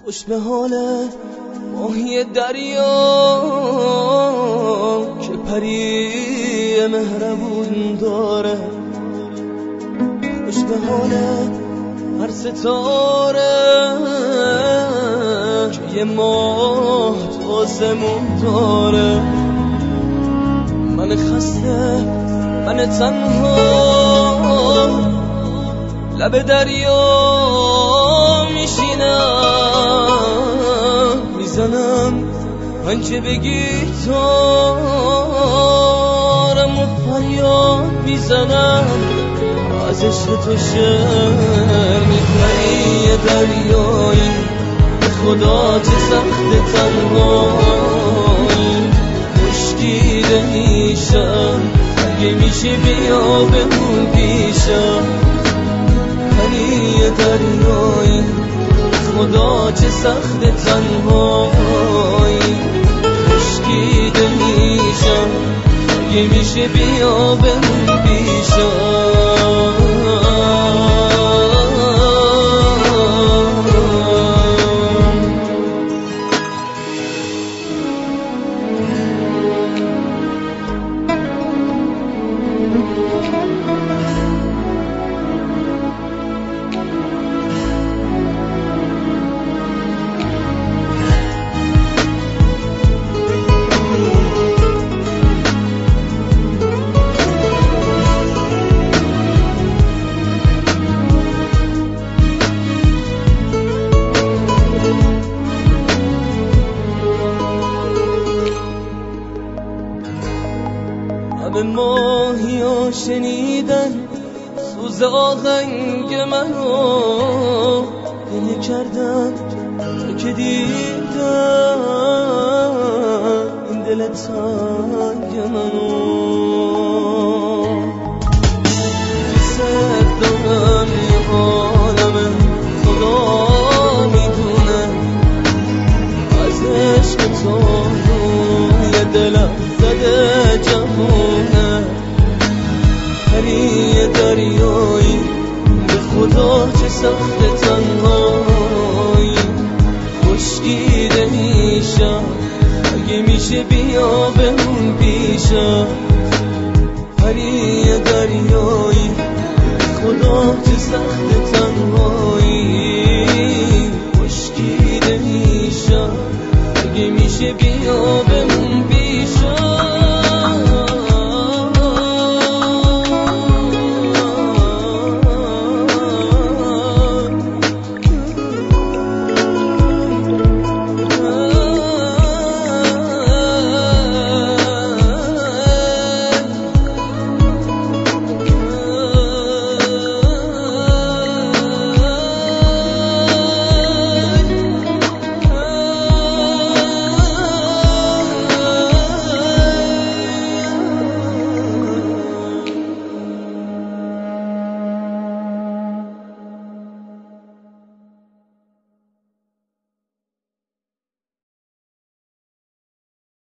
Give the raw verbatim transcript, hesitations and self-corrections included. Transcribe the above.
خوش به حال ماهی دریا که پری مهربون داره، خوش به حال هر ستاره که یه ماه تو آسمون داره. من خسته، من تنها لب دریا میشینم، میزنم هنچه بگی تارم و فریاد میزنم، از عشق تو شعر میکنی. یه دریایی خدا چه سخت تنهایی، مشکیده میشم اگه میشه بیا بمون پیشم. یه دریایی خدا چه سخت تنهایی، مشکیده میشم اگه میشه بیا بمون پیشم. همه ماهی ها شنیدن سوز آهنگ منو، گریه کردن تو که دیدن این دل تنگ منو. دوست دارم یه عالمه خدا میدونه، از عشق تو روی دلم زده جمونه. یه دریایی به خدا چه سخت تنهایی، خشکیده میشم اگه میشه بیا بمون پیشم. یه دریایی به خدا چه سخت